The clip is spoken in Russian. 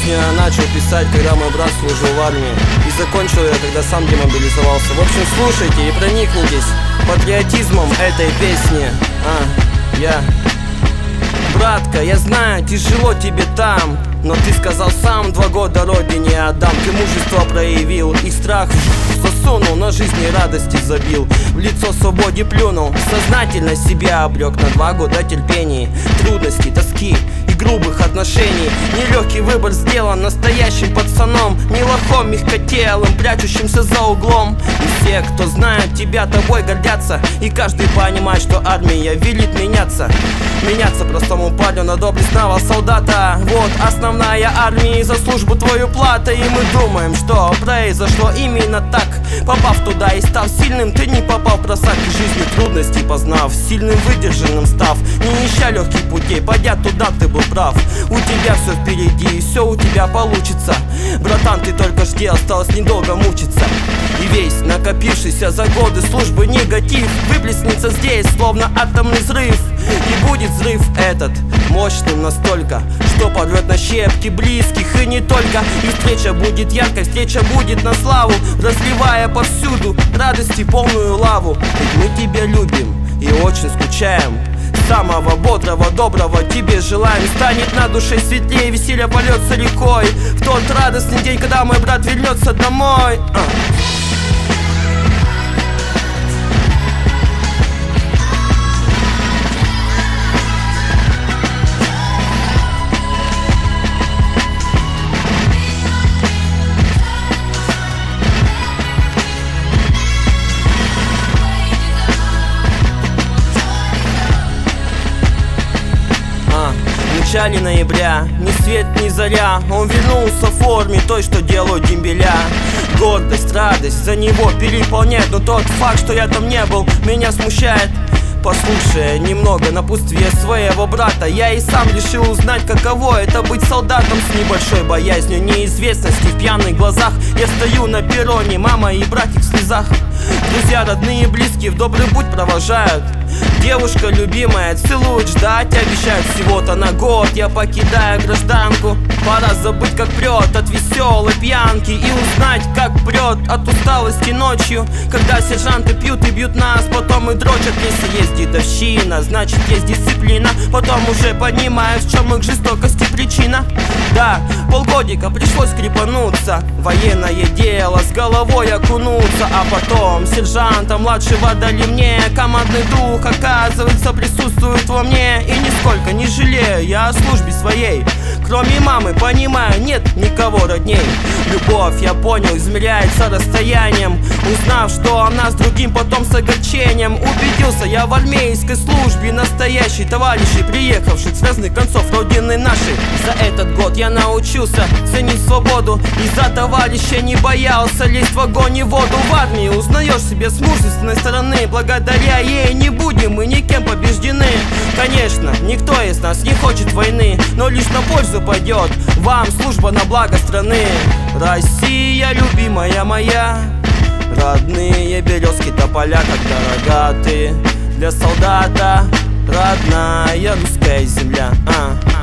песню я начал писать, когда мой брат служил в армии. И закончил я, когда сам демобилизовался. В общем, слушайте и проникнитесь патриотизмом этой песни. Братка, я знаю, тяжело тебе там, но ты сказал сам, 2 года родине отдам. Ты мужество проявил и страх засунул, на жизни радости забил. В лицо свободе плюнул, сознательно себя обрек на 2 года терпений, трудностей, тоски и грубых отношений. Нелегкий выбор сделан настоящим пацаном, не лохом мягкотелым, прячущимся за углом. И все, кто знает тебя, тобой гордятся, и каждый понимает, что армия велит меняться. Меняться простому парню на доблестного солдата. Вот основная армия, за службу твою плата. И мы думаем, что произошло именно так. Попав туда и став сильным, ты не попал в просак жизни трудностей познав, сильным выдержанным став, не ища легких путей, пойдя туда, ты был прав. У тебя все впереди и все у тебя получится. Братан, ты только жди, осталось недолго мучиться. И весь накопившийся за годы службы негатив выплеснется здесь, словно атомный взрыв. И будет взрыв этот мощным настолько, что порвет на щепки близких и не только. И встреча будет яркой, встреча будет на славу, разливая повсюду радости полную лаву. Ведь мы тебя любим и очень скучаем. Самого бодрого, доброго тебе желаем. Станет на душе светлее, веселье польется рекой в тот радостный день, когда мой брат вернется домой. В начале ноября, ни свет, ни заря, он вернулся в форме той, что делают дембеля. Гордость, радость за него переполняет, но тот факт, что я там не был, меня смущает. Послушая немного напутствия своего брата, я и сам решил узнать, каково это быть солдатом с небольшой боязнью неизвестности в пьяных глазах. Я стою на перроне, мама и братик в слезах. Друзья, родные и близкие в добрый путь провожают. Девушка любимая целует, ждать обещают всего-то на год. Я покидаю гражданку, пора забыть, как прет от веселой пьянки, и узнать, как прет от усталости ночью, когда сержанты пьют и бьют нас, потом и дрочат. Если есть дедовщина, значит есть дисциплина. Потом уже понимаю, в чем их жестокости причина. Да, полгодика пришлось крепануться, военное дело с головой окунуться. А потом сержанта младшего дали мне. Командный дух, оказывается, присутствует во мне. И нисколько не жалею я о службе своей. Кроме мамы, понимаю, нет никого родней. Любовь, я понял, измеряется расстоянием. Узнав, что она с другим, потом с огорчением убедился я в армейской службе настоящей товарищей, приехавших с разных концов родины нашей. За этот год я научился ценить свободу, и за товарища не боялся лезть в огонь и воду. В армии узнаешь себя с мужественной стороны, благодаря ей не будем мы никем побеждены. Конечно, никто из нас не хочет войны, но лишь на пользу пойдет вам служба на благо страны. Россия, любимая моя, родные березки, тополя, как дорога ты для солдата, родная русская земля.